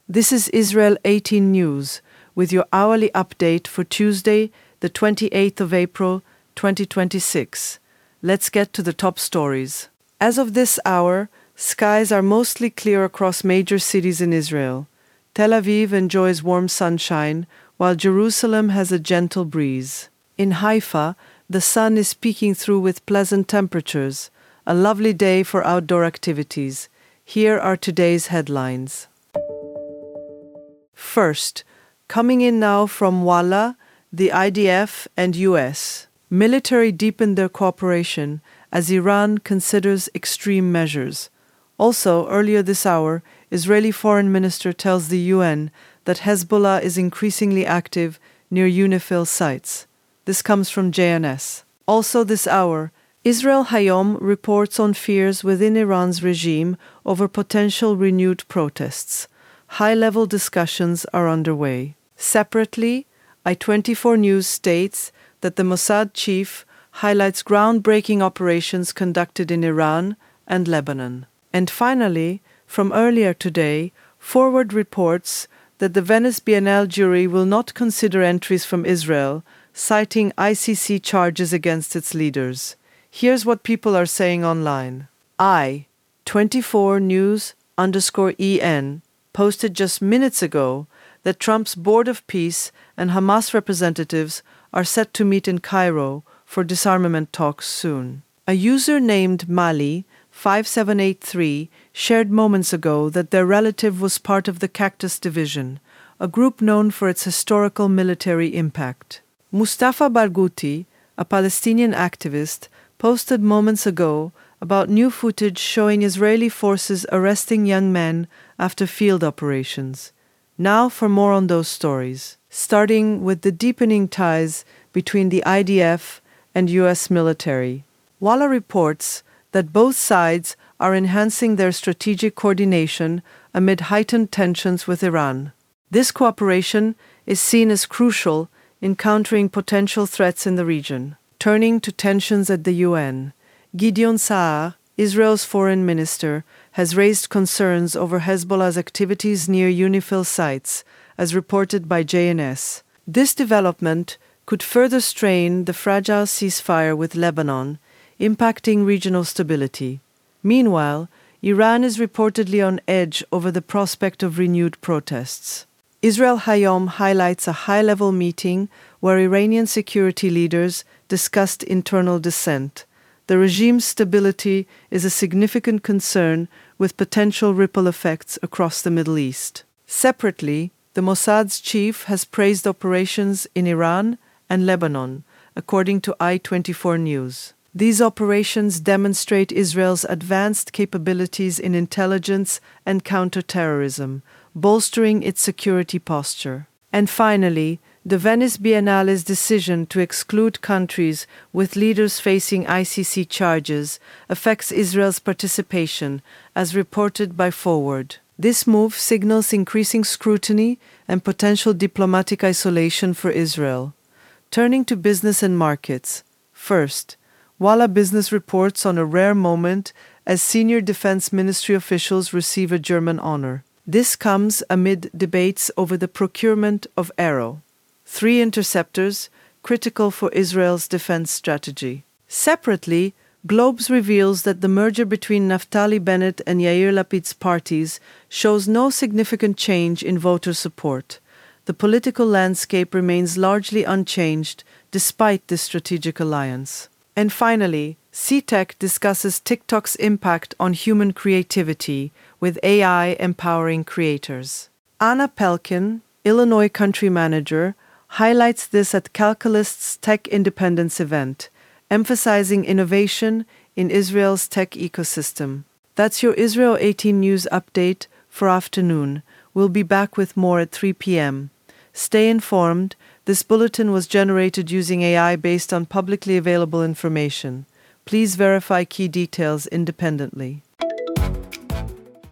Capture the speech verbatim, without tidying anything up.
This is Israel eighteen News with your hourly update for Tuesday, the twenty-eighth of April, twenty twenty-six. Let's get to the top stories. As of this hour, skies are mostly clear across major cities in Israel. Tel Aviv enjoys warm sunshine, while Jerusalem has a gentle breeze. In Haifa, the sun is peeking through with pleasant temperatures. A lovely day for outdoor activities. Here are today's headlines. First, coming in now from Walla, the I D F and U S. Military deepened their cooperation as Iran considers extreme measures. Also, earlier this hour, Israeli Foreign Minister tells the U N that Hezbollah is increasingly active near UNIFIL sites. This comes from J N S. Also this hour, Israel Hayom reports on fears within Iran's regime over potential renewed protests. High-level discussions are underway. Separately, I twenty-four News states that the Mossad chief highlights groundbreaking operations conducted in Iran and Lebanon. And finally, from earlier today, Forward reports that the Venice Biennale jury will not consider entries from Israel, citing I C C charges against its leaders. Here's what people are saying online. I, twenty-four News underscore E N, posted just minutes ago that Trump's Board of Peace and Hamas representatives are set to meet in Cairo for disarmament talks soon. A user named Mali five seven eight three shared moments ago that their relative was part of the Cactus Division, a group known for its historical military impact. Mustafa Barghouti, a Palestinian activist, posted moments ago about new footage showing Israeli forces arresting young men after field operations. Now for more on those stories, starting with the deepening ties between the I D F and U S military. Walla reports that both sides are enhancing their strategic coordination amid heightened tensions with Iran. This cooperation is seen as crucial in countering potential threats in the region. Turning to tensions at the U N, Gideon Saar, Israel's foreign minister, has raised concerns over Hezbollah's activities near UNIFIL sites, as reported by J N S. This development could further strain the fragile ceasefire with Lebanon, impacting regional stability. Meanwhile, Iran is reportedly on edge over the prospect of renewed protests. Israel Hayom highlights a high-level meeting where Iranian security leaders discussed internal dissent. The regime's stability is a significant concern with potential ripple effects across the Middle East. Separately, the Mossad's chief has praised operations in Iran and Lebanon, according to I twenty-four News. These operations demonstrate Israel's advanced capabilities in intelligence and counterterrorism, bolstering its security posture. And finally, the Venice Biennale's decision to exclude countries with leaders facing I C C charges affects Israel's participation, as reported by Forward. This move signals increasing scrutiny and potential diplomatic isolation for Israel. Turning to business and markets. First, Walla Business reports on a rare moment as senior defense ministry officials receive a German honor. This comes amid debates over the procurement of Arrow, three interceptors critical for Israel's defense strategy. Separately, Globes reveals that the merger between Naftali Bennett and Yair Lapid's parties shows no significant change in voter support. The political landscape remains largely unchanged despite this strategic alliance. And finally, C TEC discusses TikTok's impact on human creativity, with A I empowering creators. Anna Pelkin, Illinois country manager, highlights this at Calculist's Tech Independence event, emphasizing innovation in Israel's tech ecosystem. That's your Israel eighteen News update for afternoon. We'll be back with more at three p.m. Stay informed. This bulletin was generated using A I based on publicly available information. Please verify key details independently.